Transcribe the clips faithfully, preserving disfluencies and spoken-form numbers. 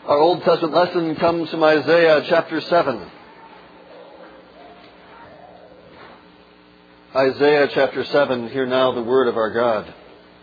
Our Old Testament lesson comes from Isaiah chapter seven. Isaiah chapter seven, hear now the word of our God.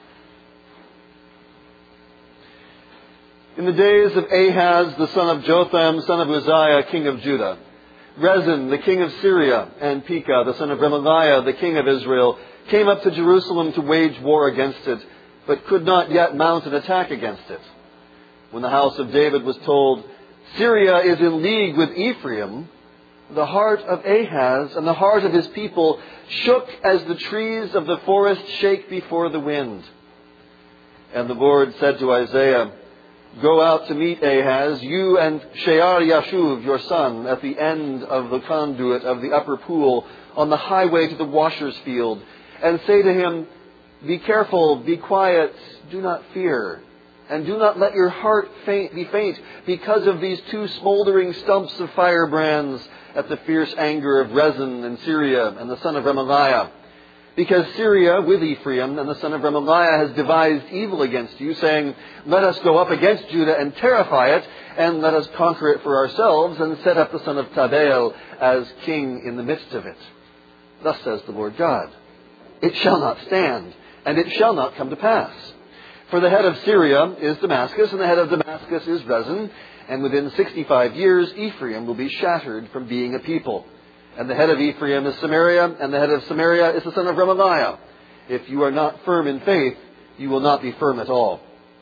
In the days of Ahaz, the son of Jotham, son of Uzziah, king of Judah, Rezin, the king of Syria, and Pekah, the son of Remaliah, the king of Israel, came up to Jerusalem to wage war against it, but could not yet mount an attack against it. When the house of David was told, Syria is in league with Ephraim, the heart of Ahaz and the heart of his people shook as the trees of the forest shake before the wind. And the Lord said to Isaiah, Go out to meet Ahaz, you and Shear-Yashuv, your son, at the end of the conduit of the upper pool, on the highway to the washer's field, and say to him, Be careful, be quiet, do not fear, and do not let your heart faint, be faint because of these two smoldering stumps of firebrands at the fierce anger of Rezin and Syria and the son of Remaliah. Because Syria with Ephraim and the son of Remaliah has devised evil against you, saying, Let us go up against Judah and terrify it, and let us conquer it for ourselves, and set up the son of Tabeel as king in the midst of it. Thus says the Lord God, It shall not stand, and it shall not come to pass. For the head of Syria is Damascus, and the head of Damascus is Rezin, and within sixty-five years Ephraim will be shattered from being a people. And the head of Ephraim is Samaria, and the head of Samaria is the son of Remaliah. If you are not firm in faith, you will not be firm at all.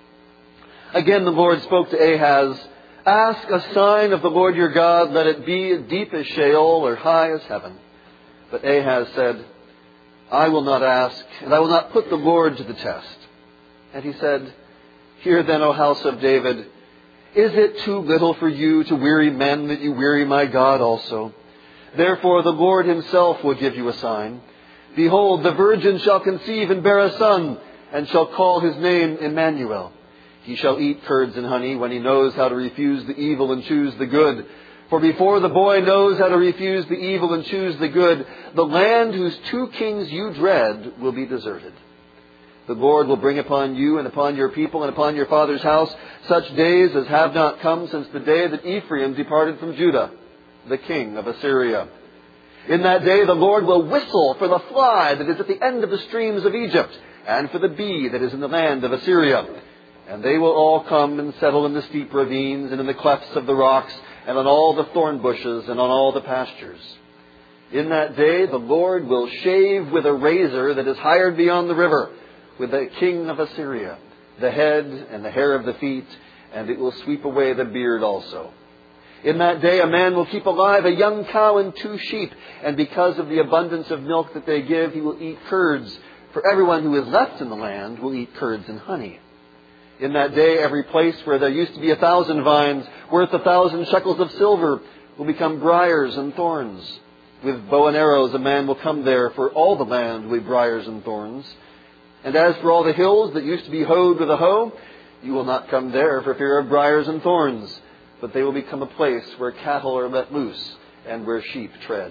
Again the Lord spoke to Ahaz, Ask a sign of the Lord your God, let it be deep as Sheol or high as heaven. But Ahaz said, I will not ask, and I will not put the Lord to the test. And he said, Hear then, O house of David, is it too little for you to weary men that you weary my God also? Therefore the Lord himself will give you a sign. Behold, the virgin shall conceive and bear a son, and shall call his name Emmanuel. He shall eat curds and honey when he knows how to refuse the evil and choose the good. For before the boy knows how to refuse the evil and choose the good, the land whose two kings you dread will be deserted. The Lord will bring upon you and upon your people and upon your father's house such days as have not come since the day that Ephraim departed from Judah, the king of Assyria. In that day the Lord will whistle for the fly that is at the end of the streams of Egypt, and for the bee that is in the land of Assyria. And they will all come and settle in the steep ravines and in the clefts of the rocks, and on all the thorn bushes and on all the pastures. In that day the Lord will shave with a razor that is hired beyond the river, with the king of Assyria, the head and the hair of the feet, and it will sweep away the beard also. In that day a man will keep alive a young cow and two sheep, and because of the abundance of milk that they give, he will eat curds. For everyone who is left in the land will eat curds and honey. In that day every place where there used to be a thousand vines, worth a thousand shekels of silver, will become briars and thorns. With bow and arrows a man will come there, for all the land will be briars and thorns. And as for all the hills that used to be hoed with a hoe, you will not come there for fear of briars and thorns, but they will become a place where cattle are let loose and where sheep tread.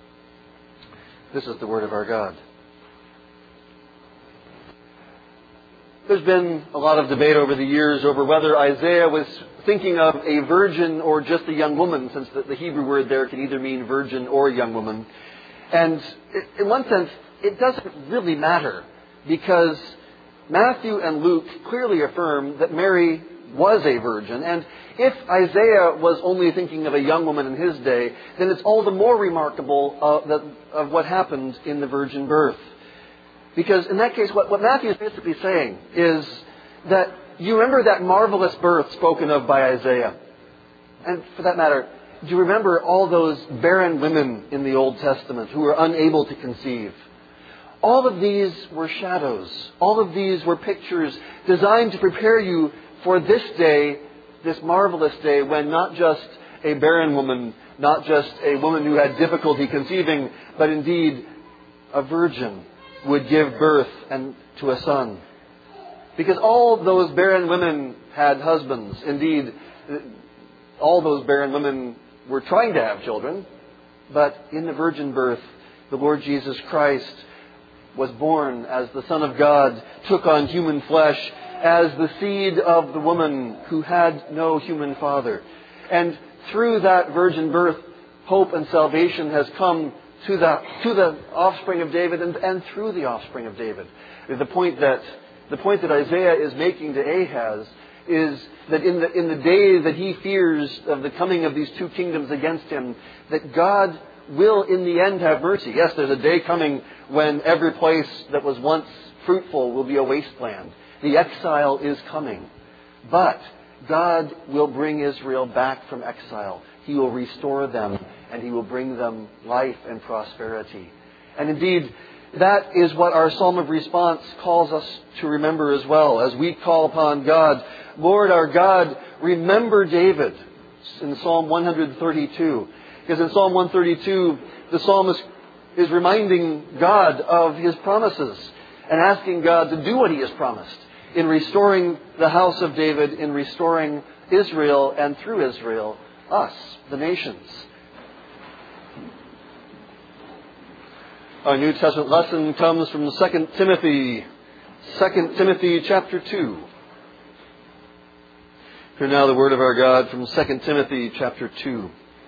This is the word of our God. There's been a lot of debate over the years over whether Isaiah was thinking of a virgin or just a young woman, since the, the Hebrew word there can either mean virgin or young woman. And in one sense, it doesn't really matter, because Matthew and Luke clearly affirm that Mary was a virgin. And if Isaiah was only thinking of a young woman in his day, then it's all the more remarkable uh, that, of what happened in the virgin birth. Because in that case, what, what Matthew is basically saying is that you remember that marvelous birth spoken of by Isaiah. And for that matter, do you remember all those barren women in the Old Testament who were unable to conceive? All of these were shadows. All of these were pictures designed to prepare you for this day, this marvelous day, when not just a barren woman, not just a woman who had difficulty conceiving, but indeed a virgin would give birth and to a son. Because all those barren women had husbands. Indeed, all those barren women were trying to have children. But in the virgin birth, the Lord Jesus Christ was born as the Son of God, took on human flesh, as the seed of the woman who had no human father. And through that virgin birth, hope and salvation has come to the, to the offspring of David and, and through the offspring of David. The point that, the point that Isaiah is making to Ahaz is that in the, in the day that he fears of the coming of these two kingdoms against him, that God will in the end have mercy. Yes, there's a day coming when every place that was once fruitful will be a wasteland. The exile is coming. But God will bring Israel back from exile. He will restore them and He will bring them life and prosperity. And indeed, that is what our psalm of response calls us to remember as well. As we call upon God, Lord our God, remember David in Psalm one thirty-two. Because in Psalm one thirty-two, the psalmist is reminding God of His promises and asking God to do what He has promised in restoring the house of David, in restoring Israel, and through Israel, us, the nations. Our New Testament lesson comes from Second Timothy, Second Timothy chapter two. Hear now the word of our God from Second Timothy chapter two.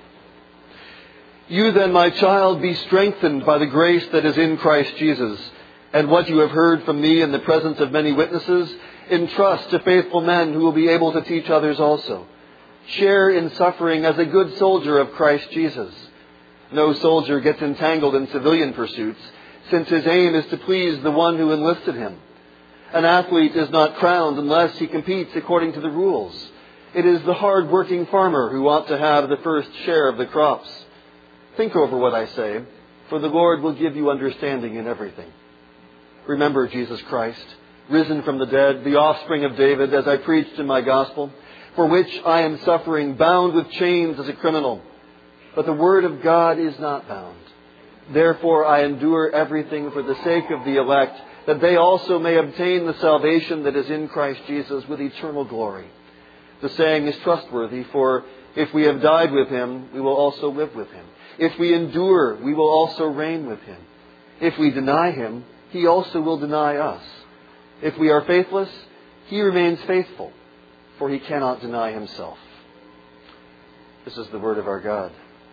You then, my child, be strengthened by the grace that is in Christ Jesus, and what you have heard from me in the presence of many witnesses, entrust to faithful men who will be able to teach others also. Share in suffering as a good soldier of Christ Jesus. No soldier gets entangled in civilian pursuits, since his aim is to please the one who enlisted him. An athlete is not crowned unless he competes according to the rules. It is the hard-working farmer who ought to have the first share of the crops. Think over what I say, for the Lord will give you understanding in everything. Remember Jesus Christ, risen from the dead, the offspring of David, as I preached in my gospel, for which I am suffering, bound with chains as a criminal. But the word of God is not bound. Therefore I endure everything for the sake of the elect, that they also may obtain the salvation that is in Christ Jesus with eternal glory. The saying is trustworthy, for if we have died with Him, we will also live with Him. If we endure, we will also reign with Him. If we deny Him, He also will deny us. If we are faithless, He remains faithful, for He cannot deny Himself. This is the word of our God.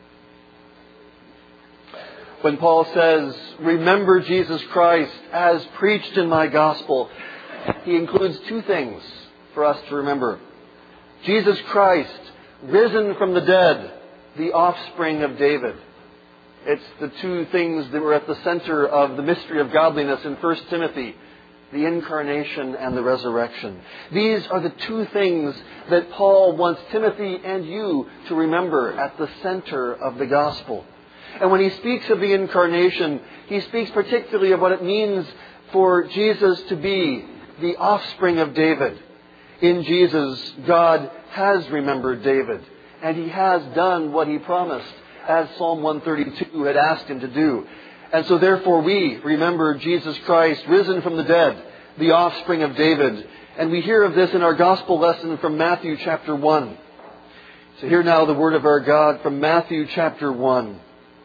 When Paul says, remember Jesus Christ as preached in my gospel, he includes two things for us to remember. Jesus Christ, risen from the dead, the offspring of David. It's the two things that were at the center of the mystery of godliness in First Timothy, the incarnation and the resurrection. These are the two things that Paul wants Timothy and you to remember at the center of the gospel. And when he speaks of the incarnation, he speaks particularly of what it means for Jesus to be the offspring of David. In Jesus, God has remembered David, and He has done what He promised, as Psalm one thirty-two had asked Him to do. And so therefore we remember Jesus Christ, risen from the dead, the offspring of David. And we hear of this in our gospel lesson from Matthew chapter one. So hear now the word of our God from Matthew chapter one.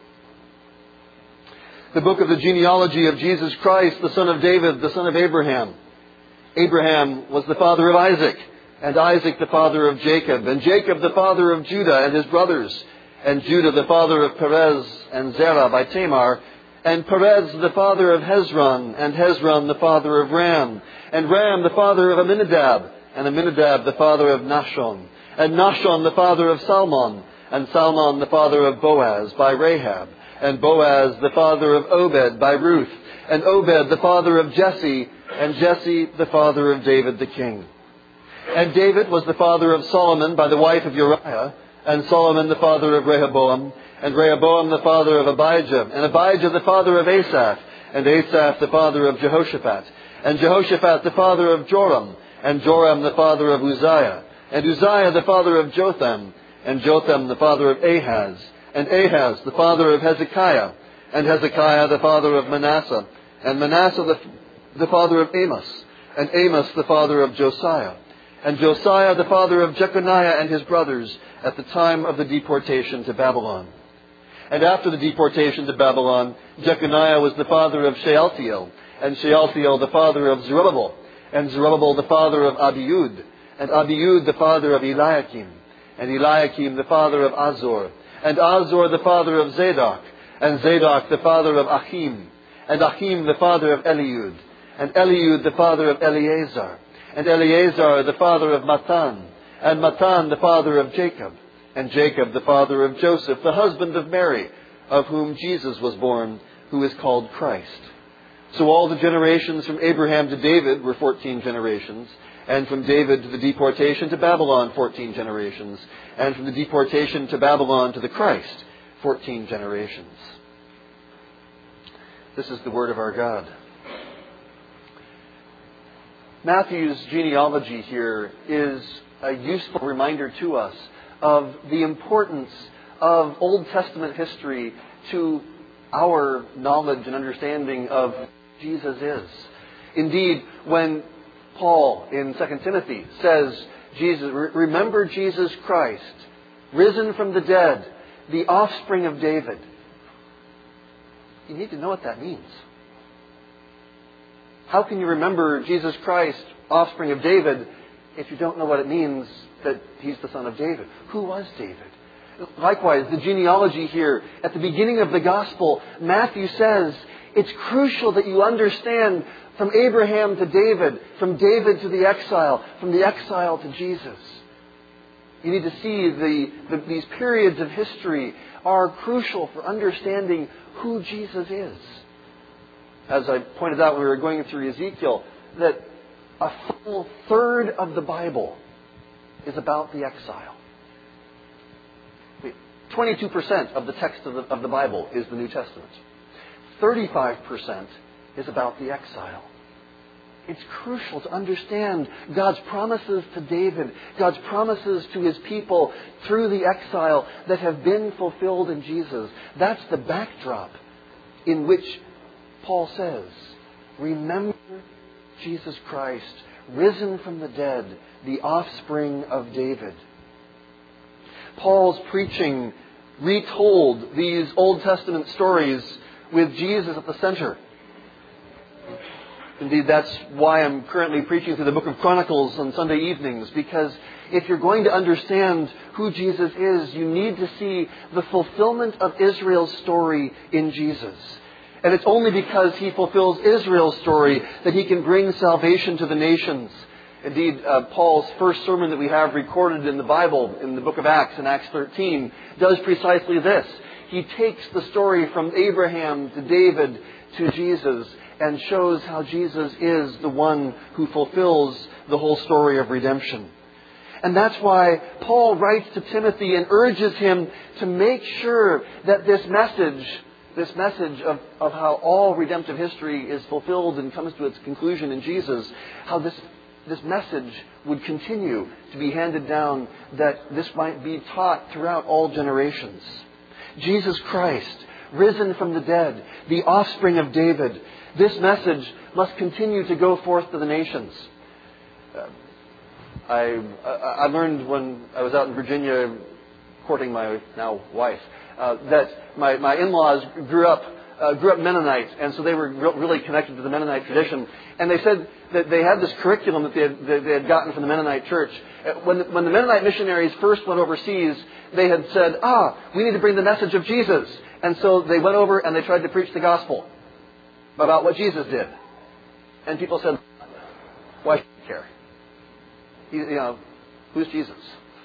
The book of the genealogy of Jesus Christ, the son of David, the son of Abraham. Abraham was the father of Isaac, and Isaac the father of Jacob, and Jacob the father of Judah and his brothers, and Judah the father of Perez and Zerah by Tamar, and Perez the father of Hezron, and Hezron the father of Ram, and Ram the father of Amminadab, and Amminadab the father of Nahshon, and Nahshon the father of Salmon, and Salmon the father of Boaz by Rahab, and Boaz the father of Obed by Ruth, and Obed the father of Jesse, and Jesse the father of David the king. And David was the father of Solomon by the wife of Uriah, and Solomon the father of Rehoboam, and Rehoboam the father of Abijah, and Abijah the father of Asaph, and Asaph the father of Jehoshaphat, and Jehoshaphat the father of Joram, and Joram the father of Uzziah, and Uzziah the father of Jotham, and Jotham the father of Ahaz, and Ahaz the father of Hezekiah, and Hezekiah the father of Manasseh, and Manasseh the, the father of Amos, and Amos the father of Josiah, and Josiah the father of Jeconiah and his brothers at the time of the deportation to Babylon. And after the deportation to Babylon, Jeconiah was the father of Shealtiel, and Shealtiel the father of Zerubbabel, and Zerubbabel the father of Abiud, and Abiud the father of Eliakim, and Eliakim the father of Azor, and Azor the father of Zadok, and Zadok the father of Achim, and Achim the father of Eliud, and Eliud the father of Eleazar, and Eleazar the father of Matan, and Matan the father of Jacob, and Jacob the father of Joseph, the husband of Mary, of whom Jesus was born, who is called Christ. So all the generations from Abraham to David were fourteen generations, and from David to the deportation to Babylon, fourteen generations, and from the deportation to Babylon to the Christ, fourteen generations. This is the word of our God. Matthew's genealogy here is a useful reminder to us of the importance of Old Testament history to our knowledge and understanding of who Jesus is. Indeed, when Paul in Second Timothy says, Jesus, remember Jesus Christ, risen from the dead, the offspring of David, you need to know what that means. How can you remember Jesus Christ, offspring of David, if you don't know what it means that He's the son of David? Who was David? Likewise, the genealogy here, at the beginning of the Gospel, Matthew says, it's crucial that you understand from Abraham to David, from David to the exile, from the exile to Jesus. You need to see the, the, these periods of history are crucial for understanding who Jesus is. As I pointed out when we were going through Ezekiel, that a full third of the Bible is about the exile. twenty-two percent of the text of the, of the Bible is the New Testament. thirty-five percent is about the exile. It's crucial to understand God's promises to David, God's promises to His people through the exile that have been fulfilled in Jesus. That's the backdrop in which Paul says, remember Jesus Christ, risen from the dead, the offspring of David. Paul's preaching retold these Old Testament stories with Jesus at the center. Indeed, that's why I'm currently preaching through the book of Chronicles on Sunday evenings, because if you're going to understand who Jesus is, you need to see the fulfillment of Israel's story in Jesus. And it's only because He fulfills Israel's story that He can bring salvation to the nations. Indeed, uh, Paul's first sermon that we have recorded in the Bible, in the book of Acts, in Acts thirteen, does precisely this. He takes the story from Abraham to David to Jesus and shows how Jesus is the one who fulfills the whole story of redemption. And that's why Paul writes to Timothy and urges him to make sure that this message, this message of, of how all redemptive history is fulfilled and comes to its conclusion in Jesus, how this This message would continue to be handed down, that this might be taught throughout all generations. Jesus Christ, risen from the dead, the offspring of David. This message must continue to go forth to the nations. Uh, I, I learned when I was out in Virginia courting my now wife uh, that my, my in-laws grew up Uh, grew up Mennonite, and so they were re- really connected to the Mennonite tradition. And they said that they had this curriculum that they had, that they had gotten from the Mennonite church. Uh, when, the, when the Mennonite missionaries first went overseas, they had said, ah, we need to bring the message of Jesus. And so they went over and they tried to preach the gospel about what Jesus did. And people said, why should you care? He, you know, who's Jesus?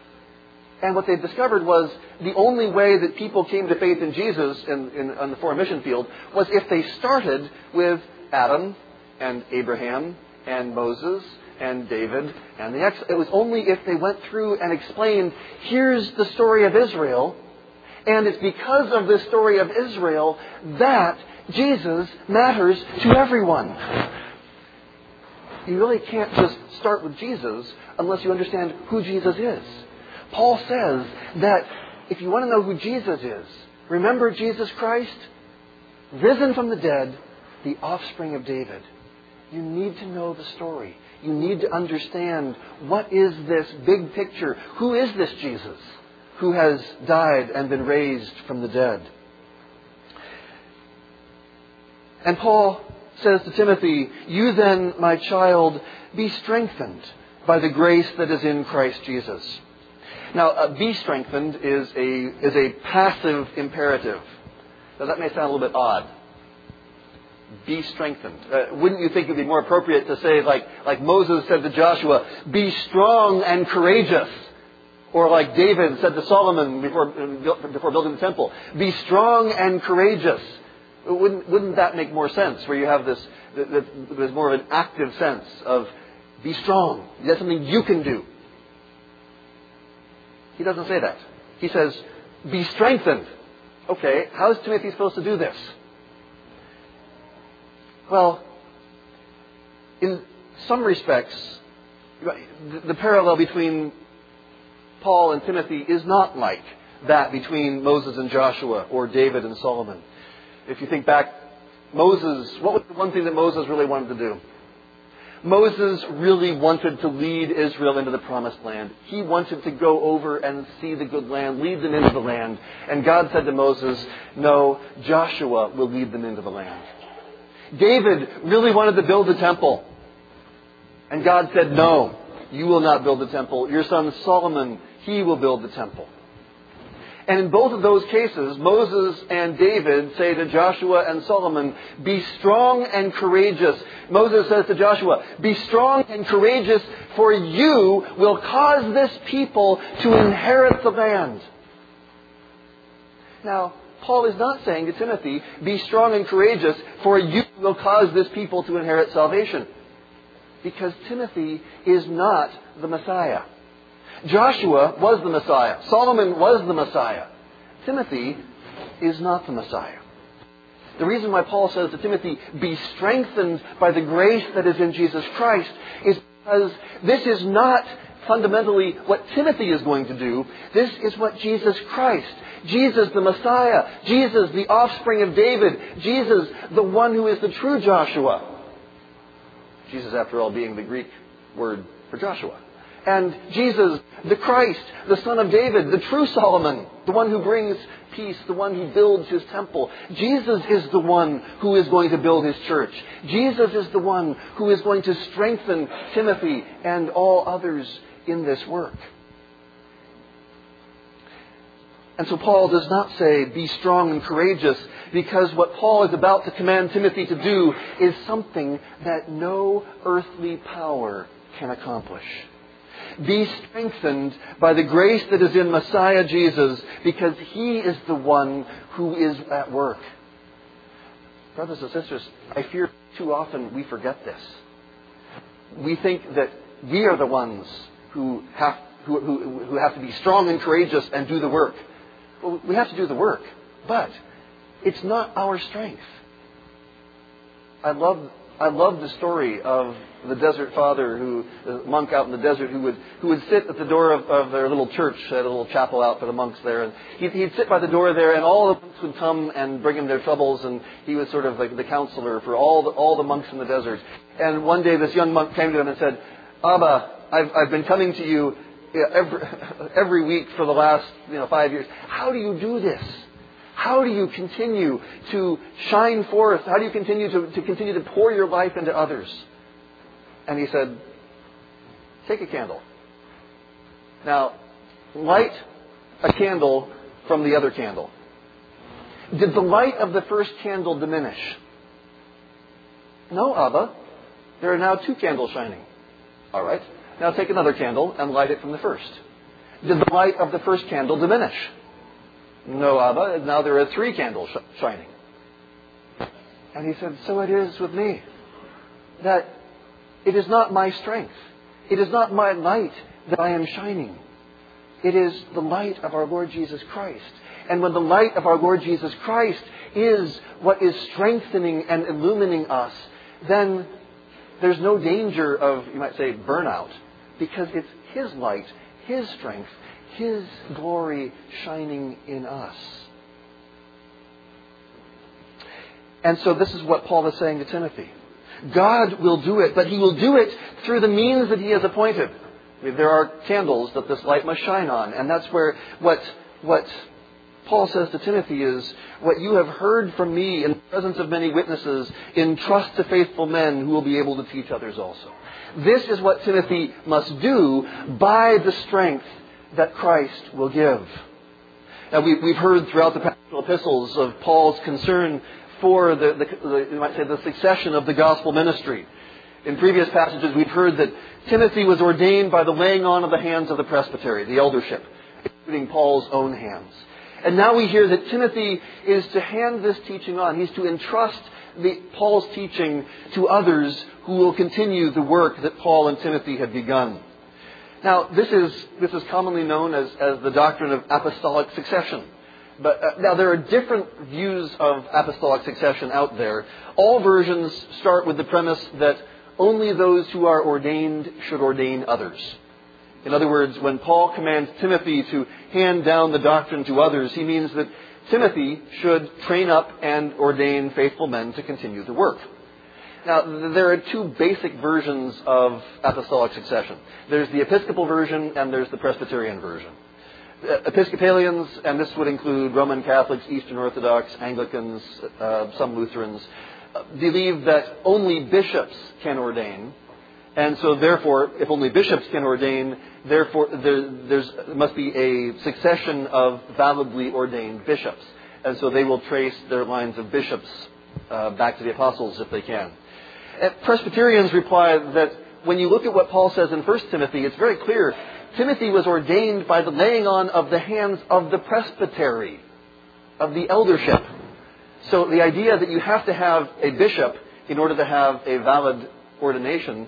And what they discovered was the only way that people came to faith in Jesus in, in, on the foreign mission field was if they started with Adam and Abraham and Moses and David and the ex. It was only if they went through and explained, here's the story of Israel, and it's because of this story of Israel that Jesus matters to everyone. You really can't just start with Jesus unless you understand who Jesus is. Paul says that if you want to know who Jesus is, remember Jesus Christ, risen from the dead, the offspring of David. You need to know the story. You need to understand what is this big picture. Who is this Jesus who has died and been raised from the dead? And Paul says to Timothy, "You then, my child, be strengthened by the grace that is in Christ Jesus." Now, uh, be strengthened is a, is a passive imperative. Now, that may sound a little bit odd. Be strengthened. Uh, wouldn't you think it would be more appropriate to say, like, like Moses said to Joshua, "Be strong and courageous"? Or like David said to Solomon before, before building the temple, "Be strong and courageous." Wouldn't, wouldn't that make more sense, where you have this, there's more of an active sense of be strong. That's something you can do. He doesn't say that. He says, be strengthened. Okay, how is Timothy supposed to do this? Well, in some respects, the parallel between Paul and Timothy is not like that between Moses and Joshua or David and Solomon. If you think back, Moses, what was the one thing that Moses really wanted to do? Moses really wanted to lead Israel into the promised land. He wanted to go over and see the good land, lead them into the land. And God said to Moses, "No, Joshua will lead them into the land." David really wanted to build the temple. And God said, "No, you will not build the temple. Your son Solomon, he will build the temple." And in both of those cases, Moses and David say to Joshua and Solomon, "Be strong and courageous." Moses says to Joshua, "Be strong and courageous, for you will cause this people to inherit the land." Now, Paul is not saying to Timothy, "Be strong and courageous, for you will cause this people to inherit salvation." Because Timothy is not the Messiah. Joshua was the Messiah. Solomon was the Messiah. Timothy is not the Messiah. The reason why Paul says to Timothy, "Be strengthened by the grace that is in Jesus Christ," is because this is not fundamentally what Timothy is going to do. This is what Jesus Christ, Jesus the Messiah, Jesus the offspring of David, Jesus the one who is the true Joshua. Jesus, after all, being the Greek word for Joshua. And Jesus, the Christ, the son of David, the true Solomon, the one who brings peace, the one who builds his temple. Jesus is the one who is going to build his church. Jesus is the one who is going to strengthen Timothy and all others in this work. And so Paul does not say, "Be strong and courageous," because what Paul is about to command Timothy to do is something that no earthly power can accomplish. Be strengthened by the grace that is in Messiah Jesus, because He is the one who is at work. Brothers and sisters, I fear too often we forget this. We think that we are the ones who have, who, who, who have to be strong and courageous and do the work. Well, we have to do the work, but it's not our strength. I love I love the story of the desert father, who, the monk out in the desert, who would who would sit at the door of, of their little church, they had a little chapel out for the monks there, and he'd, he'd sit by the door there, and all the monks would come and bring him their troubles, and he was sort of like the counselor for all the, all the monks in the desert. And one day this young monk came to him and said, "Abba, I've, I've been coming to you every, every week for the last you know five years. How do you do this? How do you continue to shine forth? How do you continue to, to continue to pour your life into others?" And he said, "Take a candle. Now, light a candle from the other candle." Did the light of the first candle diminish? "No, Abba. There are now two candles shining." "All right. Now take another candle and light it from the first." Did the light of the first candle diminish? "No, Abba. Now there are three candles sh- shining." And he said, "So it is with me. That it is not my strength. It is not my light that I am shining. It is the light of our Lord Jesus Christ. And when the light of our Lord Jesus Christ is what is strengthening and illumining us, then there's no danger of, you might say, burnout, because it's His light, His strength, His glory shining in us." And so this is what Paul is saying to Timothy. God will do it, but He will do it through the means that He has appointed. I mean, there are candles that this light must shine on, and that's where what what Paul says to Timothy is, what you have heard from me in the presence of many witnesses, entrust to faithful men who will be able to teach others also. This is what Timothy must do by the strength that Christ will give. Now, we, we've heard throughout the pastoral epistles of Paul's concern for the, the, the, you might say, the succession of the gospel ministry. In previous passages, we've heard that Timothy was ordained by the laying on of the hands of the presbytery, the eldership, including Paul's own hands. And now we hear that Timothy is to hand this teaching on. He's to entrust the, Paul's teaching to others who will continue the work that Paul and Timothy had begun. Now, this is, this is commonly known as, as the doctrine of apostolic succession. But uh, now there are different views of apostolic succession out there. All versions start with the premise that only those who are ordained should ordain others. In other words, when Paul commands Timothy to hand down the doctrine to others, he means that Timothy should train up and ordain faithful men to continue the work. Now, there are two basic versions of apostolic succession. There's the Episcopal version and there's the Presbyterian version. Episcopalians, and this would include Roman Catholics, Eastern Orthodox, Anglicans, uh, some Lutherans, uh, believe that only bishops can ordain. And so therefore, if only bishops can ordain, therefore there there's, must be a succession of validly ordained bishops. And so they will trace their lines of bishops uh, back to the apostles if they can. And Presbyterians reply that when you look at what Paul says in First Timothy, it's very clear. Timothy was ordained by the laying on of the hands of the presbytery, of the eldership. So the idea that you have to have a bishop in order to have a valid ordination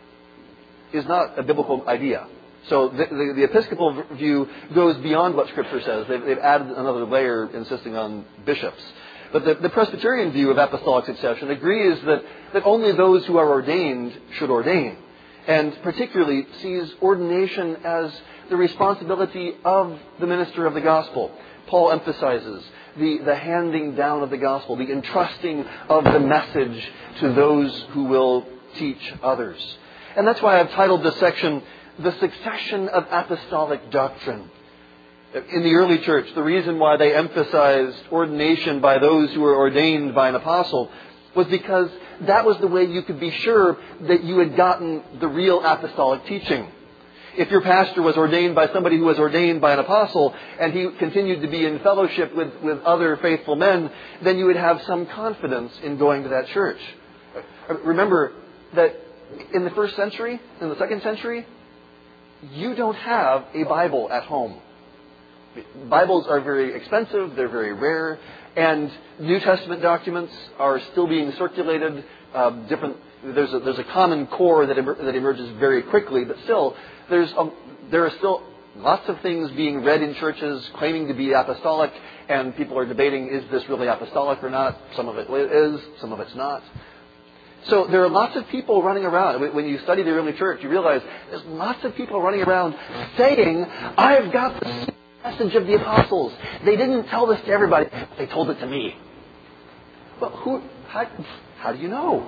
is not a biblical idea. So the, the, the Episcopal view goes beyond what Scripture says. They've, they've added another layer insisting on bishops. But the, the Presbyterian view of apostolic succession agrees that, that only those who are ordained should ordain, and particularly sees ordination as the responsibility of the minister of the gospel. Paul emphasizes the, the handing down of the gospel, the entrusting of the message to those who will teach others. And that's why I've titled this section, The Succession of Apostolic Doctrine. In the early church, the reason why they emphasized ordination by those who were ordained by an apostle was because that was the way you could be sure that you had gotten the real apostolic teaching. If your pastor was ordained by somebody who was ordained by an apostle and he continued to be in fellowship with, with other faithful men, then you would have some confidence in going to that church. Remember that in the first century, in the second century, you don't have a Bible at home. Bibles are very expensive, they're very rare, and New Testament documents are still being circulated. Uh, different, there's a, there's a common core that emer- that emerges very quickly, but still, there's a, there are still lots of things being read in churches claiming to be apostolic, and people are debating, is this really apostolic or not? Some of it is, some of it's not. So there are lots of people running around. When you study the early church, you realize there's lots of people running around saying, I've got the message of the apostles. They didn't tell this to everybody. They told it to me. Well, who? How, how do you know?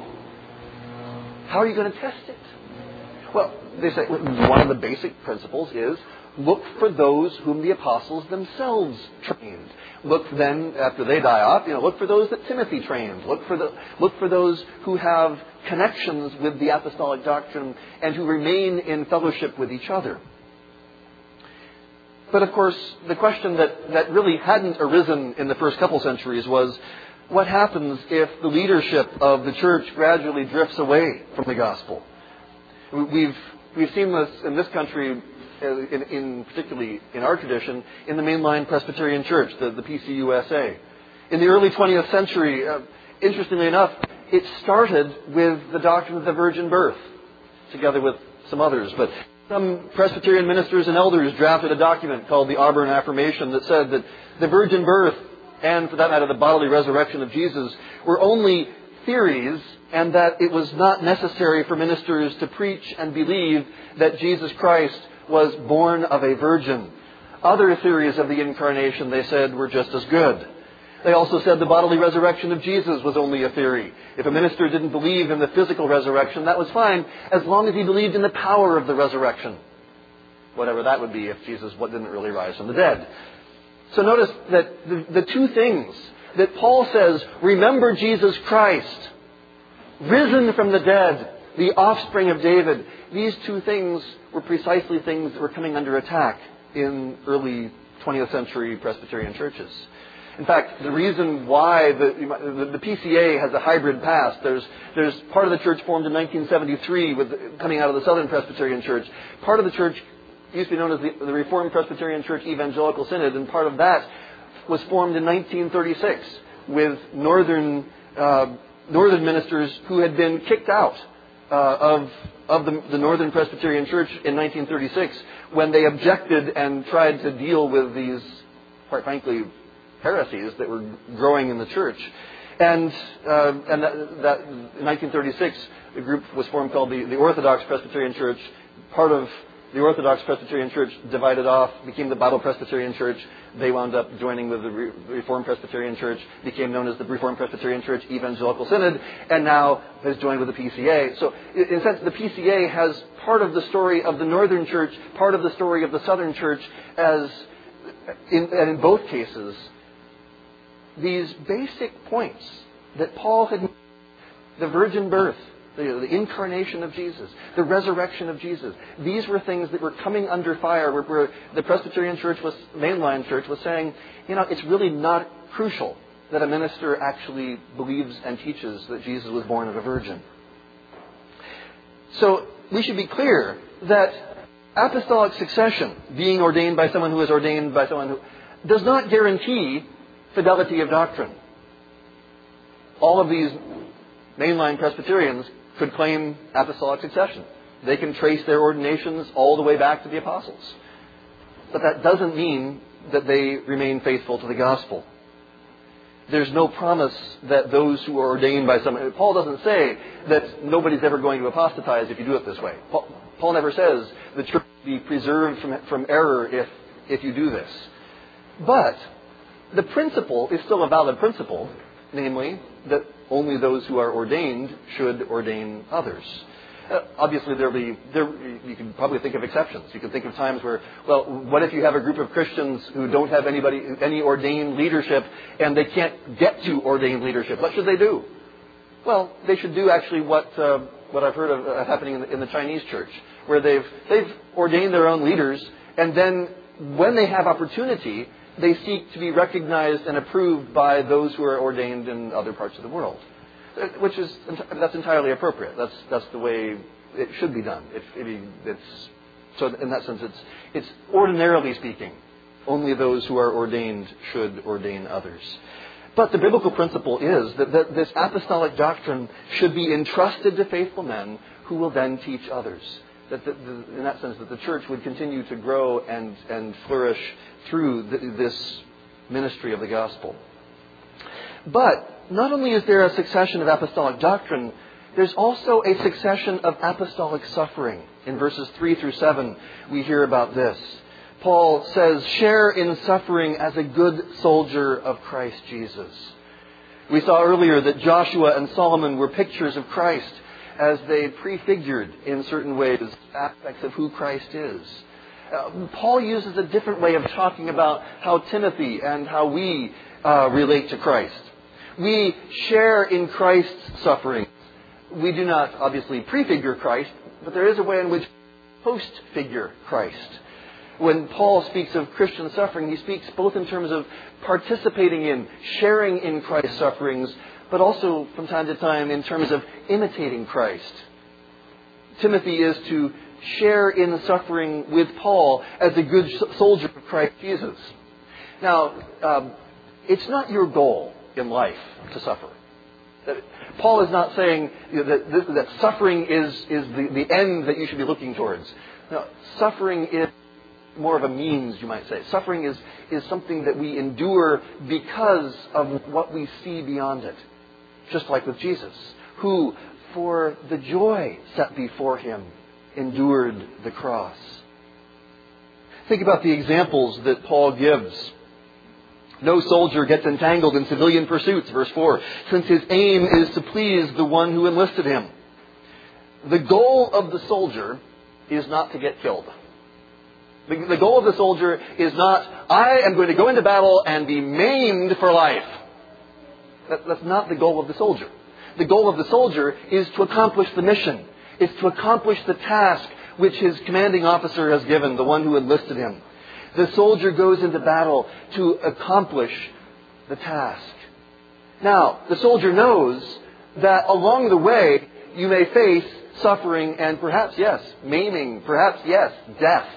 How are you going to test it? Well, they say one of the basic principles is look for those whom the apostles themselves trained. Look then, after they die off, you know, look for those that Timothy trained. Look for the look for those who have connections with the apostolic doctrine and who remain in fellowship with each other. But of course, the question that, that really hadn't arisen in the first couple centuries was, what happens if the leadership of the church gradually drifts away from the gospel? We've we've seen this in this country, in, in particularly in our tradition, in the mainline Presbyterian Church, the, the P C U S A. In the early twentieth century, uh, interestingly enough, it started with the doctrine of the virgin birth, together with some others. But some Presbyterian ministers and elders drafted a document called the Auburn Affirmation that said that the virgin birth, and for that matter the bodily resurrection of Jesus, were only theories, and that it was not necessary for ministers to preach and believe that Jesus Christ was born of a virgin. Other theories of the incarnation, they said, were just as good. They also said the bodily resurrection of Jesus was only a theory. If a minister didn't believe in the physical resurrection, that was fine, as long as he believed in the power of the resurrection. Whatever that would be if Jesus didn't really rise from the dead. So notice that the, the two things that Paul says, remember Jesus Christ, risen from the dead, the offspring of David. These two things were precisely things that were coming under attack in early twentieth century Presbyterian churches. In fact, the reason why the, the, the P C A has a hybrid past, there's, there's part of the church formed in nineteen seventy-three with, coming out of the Southern Presbyterian Church. Part of the church used to be known as the, the Reformed Presbyterian Church Evangelical Synod, and part of that was formed in nineteen thirty-six with northern uh, northern ministers who had been kicked out uh, of of the, the Northern Presbyterian Church in nineteen thirty-six when they objected and tried to deal with these, quite frankly, heresies that were growing in the church. And uh, and that, that in nineteen thirty-six, the group was formed called the, the Orthodox Presbyterian Church. Part of the Orthodox Presbyterian Church divided off, became the Bible Presbyterian Church. They wound up joining with the Reformed Presbyterian Church, became known as the Reformed Presbyterian Church Evangelical Synod, and now has joined with the P C A. So, in a sense, the P C A has part of the story of the Northern Church, part of the story of the Southern Church, as, in, and in both cases, these basic points that Paul had made, the virgin birth, the, the incarnation of Jesus, the resurrection of Jesus. These were things that were coming under fire, where, where the Presbyterian Church, was, mainline church, was saying, you know, it's really not crucial that a minister actually believes and teaches that Jesus was born of a virgin. So we should be clear that apostolic succession, being ordained by someone who is ordained by someone who, does not guarantee fidelity of doctrine. All of these mainline Presbyterians could claim apostolic succession. They can trace their ordinations all the way back to the apostles. But that doesn't mean that they remain faithful to the gospel. There's no promise that those who are ordained by someone... Paul doesn't say that nobody's ever going to apostatize if you do it this way. Paul, Paul never says the church will be preserved from, from error if, if you do this. But the principle is still a valid principle, namely that only those who are ordained should ordain others. Uh, obviously, there'll be there. You can probably think of exceptions. You can think of times where, well, what if you have a group of Christians who don't have anybody, any ordained leadership, and they can't get to ordained leadership? What should they do? Well, they should do actually what uh, what I've heard of uh, happening in the, in the Chinese church, where they've they've ordained their own leaders, and then when they have opportunity, they seek to be recognized and approved by those who are ordained in other parts of the world, which is that's entirely appropriate. That's that's the way it should be done. If, if it's so, in that sense, it's it's ordinarily speaking, only those who are ordained should ordain others. But the biblical principle is that, that this apostolic doctrine should be entrusted to faithful men who will then teach others. That the, the, in that sense, that the church would continue to grow and, and flourish through the, this ministry of the gospel. But not only is there a succession of apostolic doctrine, there's also a succession of apostolic suffering. In verses three through seven, we hear about this. Paul says, share in suffering as a good soldier of Christ Jesus. We saw earlier that Joshua and Solomon were pictures of Christ, as they prefigured in certain ways aspects of who Christ is. Uh, Paul uses a different way of talking about how Timothy and how we uh, relate to Christ. We share in Christ's suffering. We do not obviously prefigure Christ, but there is a way in which we post-figure Christ. When Paul speaks of Christian suffering, he speaks both in terms of participating in, sharing in Christ's sufferings, but also from time to time in terms of imitating Christ. Timothy is to share in suffering with Paul as a good soldier of Christ Jesus. Now, um, it's not your goal in life to suffer. Paul is not saying you know, that, that suffering is, is the, the end that you should be looking towards. No, suffering is more of a means, you might say. Suffering is, is something that we endure because of what we see beyond it. Just like with Jesus, who, for the joy set before him, endured the cross. Think about the examples that Paul gives. No soldier gets entangled in civilian pursuits, verse four, since his aim is to please the one who enlisted him. The goal of the soldier is not to get killed. The, the goal of the soldier is not, I am going to go into battle and be maimed for life. That, that's not the goal of the soldier. The goal of the soldier is to accomplish the mission. It's to accomplish the task which his commanding officer has given, the one who enlisted him. The soldier goes into battle to accomplish the task. Now, the soldier knows that along the way you may face suffering and perhaps, yes, maiming, perhaps, yes, death.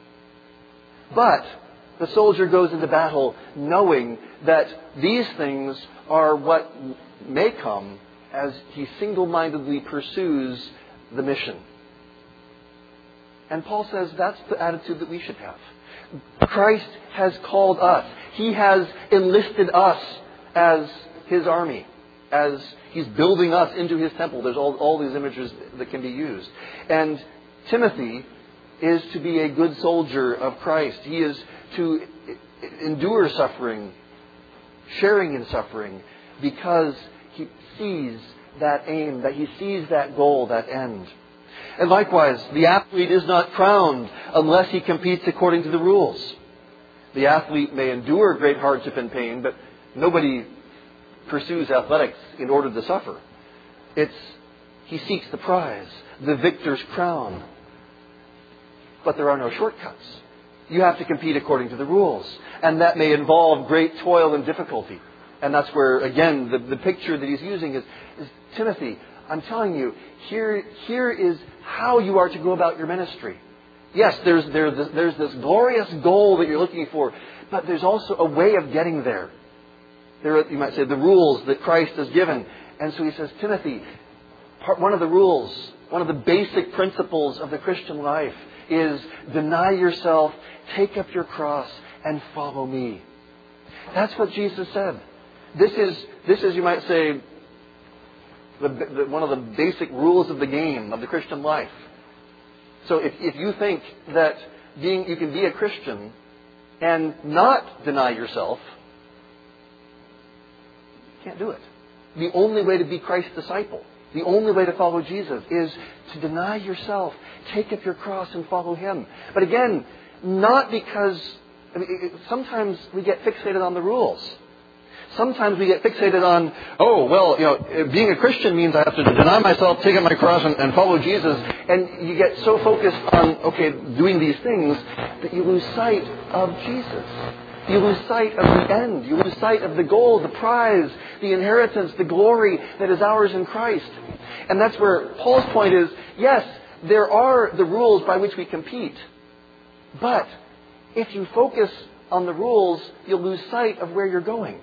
But the soldier goes into battle knowing that these things are what may come as he single-mindedly pursues the mission. And Paul says that's the attitude that we should have. Christ has called us. He has enlisted us as His army, as He's building us into His temple. There's all, all these images that can be used. And Timothy is to be a good soldier of Christ. He is to endure suffering, sharing in suffering, because he sees that aim, that he sees that goal, that end. And likewise, the athlete is not crowned unless he competes according to the rules. The athlete may endure great hardship and pain, but nobody pursues athletics in order to suffer. It's, he seeks the prize, the victor's crown. But there are no shortcuts. You have to compete according to the rules. And that may involve great toil and difficulty. And that's where, again, the, the picture that he's using is, is Timothy, I'm telling you, here, here is how you are to go about your ministry. Yes, there's, there's, this, there's this glorious goal that you're looking for, but there's also a way of getting there. There are, you might say, the rules that Christ has given. And so he says, Timothy, part, one of the rules, one of the basic principles of the Christian life is deny yourself, take up your cross, and follow me. That's what Jesus said. This is, this is, you might say, the, the, one of the basic rules of the game of the Christian life. So if, if you think that being, you can be a Christian and not deny yourself, you can't do it. The only way to be Christ's disciple, the only way to follow Jesus is to deny yourself, take up your cross and follow Him. But again, not because, I mean, it, sometimes we get fixated on the rules. Sometimes we get fixated on, oh, well, you know, being a Christian means I have to deny myself, take up my cross, and, and follow Jesus. And you get so focused on, okay, doing these things that you lose sight of Jesus. You lose sight of the end. You lose sight of the goal, the prize, the inheritance, the glory that is ours in Christ. And that's where Paul's point is, yes, there are the rules by which we compete. But if you focus on the rules, you'll lose sight of where you're going.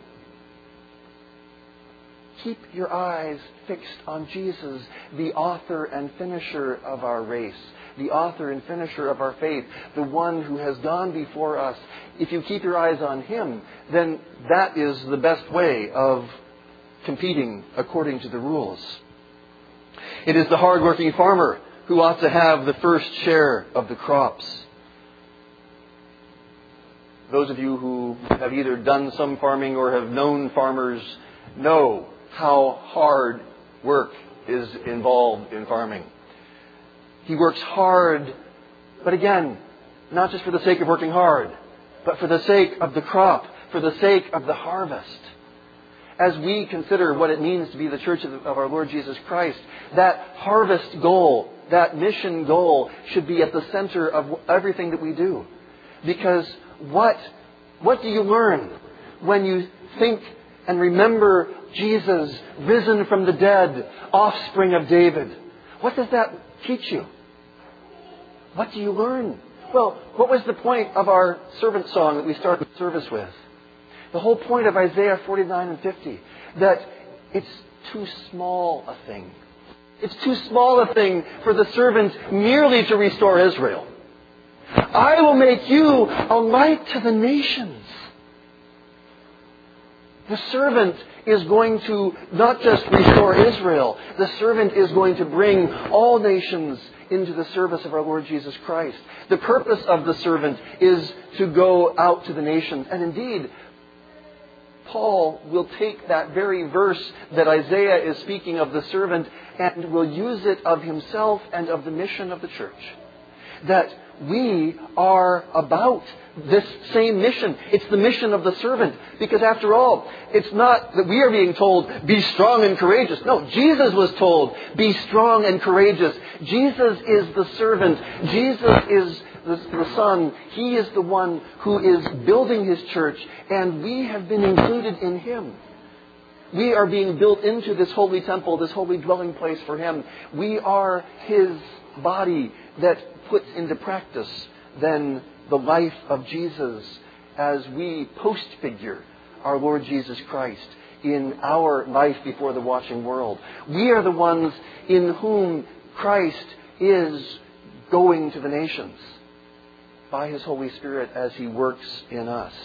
Keep your eyes fixed on Jesus, the author and finisher of our race, the author and finisher of our faith, the one who has gone before us. If you keep your eyes on Him, then that is the best way of competing according to the rules. It is the hard-working farmer who ought to have the first share of the crops. Those of you who have either done some farming or have known farmers know how hard work is involved in farming. He works hard, but again, not just for the sake of working hard, but for the sake of the crop, for the sake of the harvest. As we consider what it means to be the church of our Lord Jesus Christ, that harvest goal, that mission goal should be at the center of everything that we do. Because what, what do you learn when you think and remember Jesus, risen from the dead, offspring of David? What does that teach you? What do you learn? Well, what was the point of our servant song that we started the service with? The whole point of Isaiah forty-nine and fifty, that it's too small a thing. It's too small a thing for the servant merely to restore Israel. I will make you a light to the nations. The servant is going to not just restore Israel. The servant is going to bring all nations into the service of our Lord Jesus Christ. The purpose of the servant is to go out to the nations. And indeed, Paul will take that very verse that Isaiah is speaking of the servant and will use it of himself and of the mission of the church. That we are about this same mission. It's the mission of the servant. Because after all, it's not that we are being told, be strong and courageous. No, Jesus was told, be strong and courageous. Jesus is the servant. Jesus is the, the Son. He is the one who is building His church, and we have been included in Him. We are being built into this holy temple, this holy dwelling place for Him. We are His body that puts into practice then the life of Jesus as we post-figure our Lord Jesus Christ in our life before the watching world. We are the ones in whom Christ is going to the nations by His Holy Spirit as He works in us.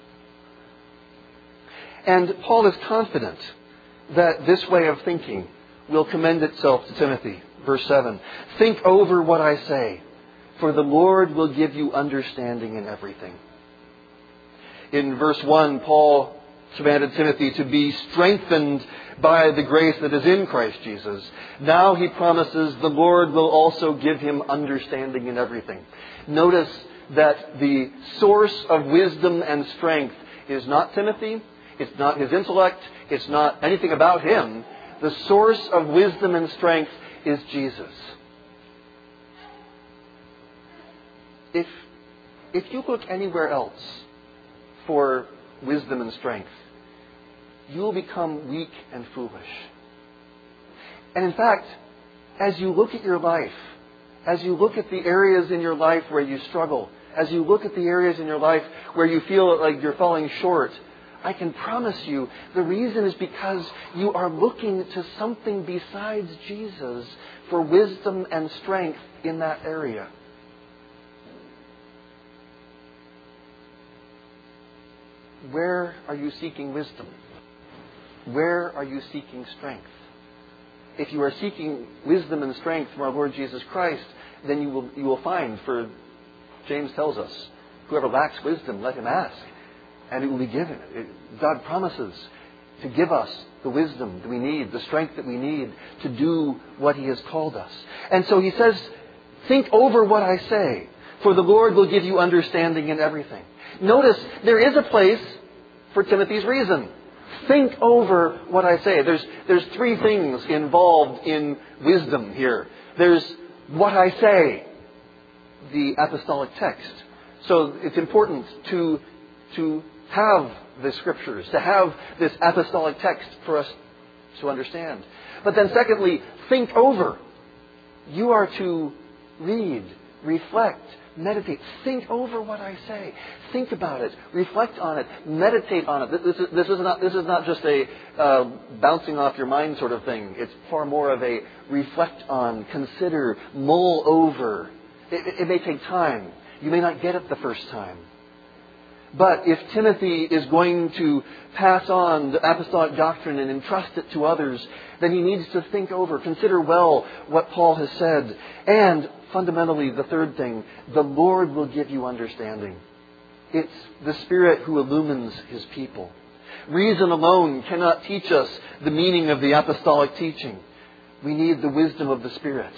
And Paul is confident that this way of thinking will commend itself to Timothy. Verse seven, think over what I say, for the Lord will give you understanding in everything. In verse one, Paul commanded Timothy to be strengthened by the grace that is in Christ Jesus. Now he promises the Lord will also give him understanding in everything. Notice that the source of wisdom and strength is not Timothy. It's not his intellect. It's not anything about him. The source of wisdom and strength is Jesus. If, if you look anywhere else for wisdom and strength, you will become weak and foolish. And in fact, as you look at your life, as you look at the areas in your life where you struggle, as you look at the areas in your life where you feel like you're falling short, I can promise you the reason is because you are looking to something besides Jesus for wisdom and strength in that area. Where are you seeking wisdom? Where are you seeking strength? If you are seeking wisdom and strength from our Lord Jesus Christ, then you will, you will find, for James tells us, whoever lacks wisdom, let him ask, and it will be given. It, God promises to give us the wisdom that we need, the strength that we need to do what He has called us. And so He says, think over what I say, for the Lord will give you understanding in everything. Notice, there is a place for Timothy's reason. Think over what I say. There's, there's three things involved in wisdom here. There's what I say, the apostolic text. So it's important to, to have the Scriptures, to have this apostolic text for us to understand. But then secondly, think over. You are to read, reflect, meditate. Think over what I say. Think about it. Reflect on it. Meditate on it. This is, this is, not, this is not just a uh, bouncing off your mind sort of thing. It's far more of a reflect on, consider, mull over. It, it, it may take time. You may not get it the first time. But if Timothy is going to pass on the apostolic doctrine and entrust it to others, then he needs to think over, consider well what Paul has said. And fundamentally, the third thing, the Lord will give you understanding. It's the Spirit who illumines His people. Reason alone cannot teach us the meaning of the apostolic teaching. We need the wisdom of the Spirit.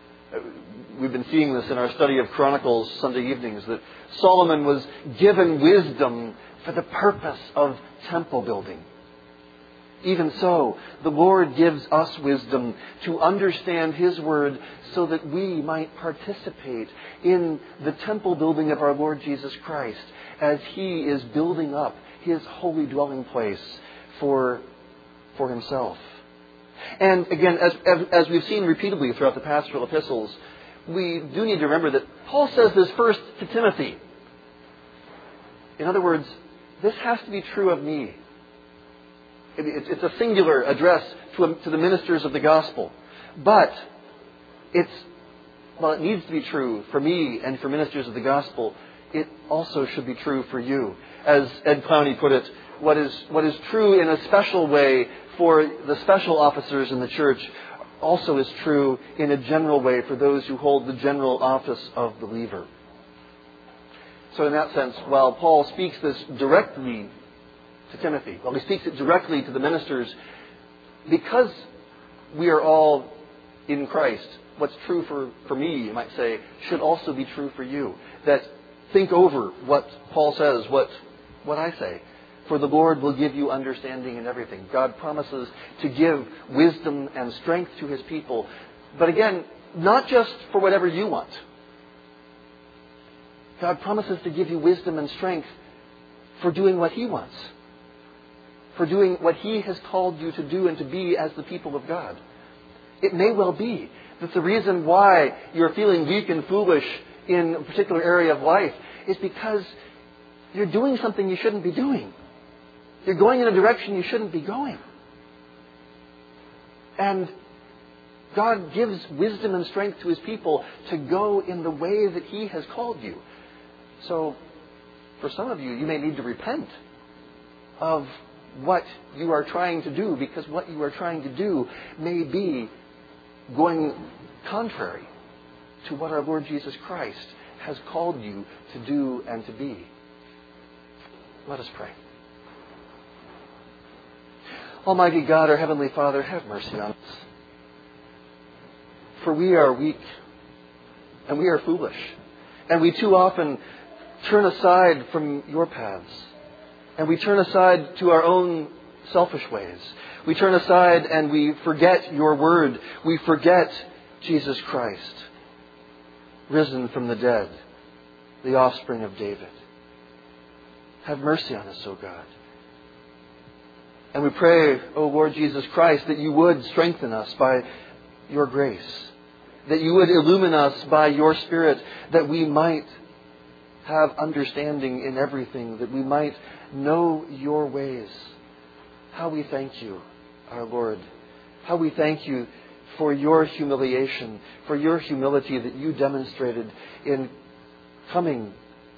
We've been seeing this in our study of Chronicles Sunday evenings, that Solomon was given wisdom for the purpose of temple building. Even so, the Lord gives us wisdom to understand His Word so that we might participate in the temple building of our Lord Jesus Christ as He is building up His holy dwelling place for, for Himself. And again, as, as, as we've seen repeatedly throughout the pastoral epistles, we do need to remember that Paul says this first to Timothy. In other words, this has to be true of me. It's a singular address to, to the ministers of the gospel. But it's, well, it needs to be true for me and for ministers of the gospel. It also should be true for you. As Ed Clowney put it, what is, what is true in a special way for the special officers in the church also is true in a general way for those who hold the general office of believer. So in that sense, while Paul speaks this directly to Timothy, while he speaks it directly to the ministers, because we are all in Christ, what's true for, for me, you might say, should also be true for you. That think over what Paul says, what, what I say. For the Lord will give you understanding in everything. God promises to give wisdom and strength to His people. But again, not just for whatever you want. God promises to give you wisdom and strength for doing what He wants. For doing what He has called you to do and to be as the people of God. It may well be that the reason why you're feeling weak and foolish in a particular area of life is because you're doing something you shouldn't be doing. You're going in a direction you shouldn't be going. And God gives wisdom and strength to His people to go in the way that He has called you. So, for some of you, you may need to repent of what you are trying to do, because what you are trying to do may be going contrary to what our Lord Jesus Christ has called you to do and to be. Let us pray. Almighty God, our Heavenly Father, have mercy on us. For we are weak and we are foolish. And we too often turn aside from your paths. And we turn aside to our own selfish ways. We turn aside and we forget your word. We forget Jesus Christ, risen from the dead, the offspring of David. Have mercy on us, O God. And we pray, O Lord Jesus Christ, that you would strengthen us by your grace. That you would illumine us by your Spirit, that we might have understanding in everything, that we might know your ways. How we thank you, our Lord. How we thank you for your humiliation, for your humility that you demonstrated in coming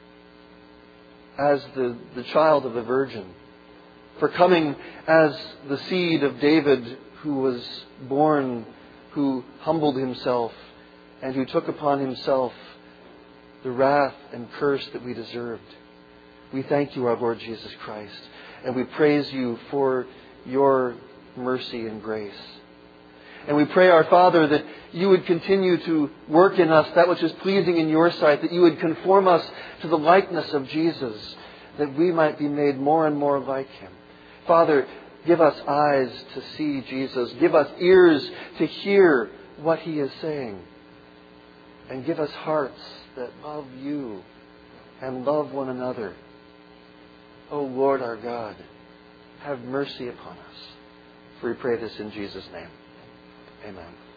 as the, the child of the Virgin, for coming as the seed of David who was born, who humbled himself and who took upon himself the wrath and curse that we deserved. We thank you, our Lord Jesus Christ, and we praise you for your mercy and grace. And we pray, our Father, that you would continue to work in us that which is pleasing in your sight, that you would conform us to the likeness of Jesus, that we might be made more and more like Him. Father, give us eyes to see Jesus. Give us ears to hear what He is saying. And give us hearts that love you and love one another. O Lord our God, have mercy upon us. For we pray this in Jesus' name. Amen.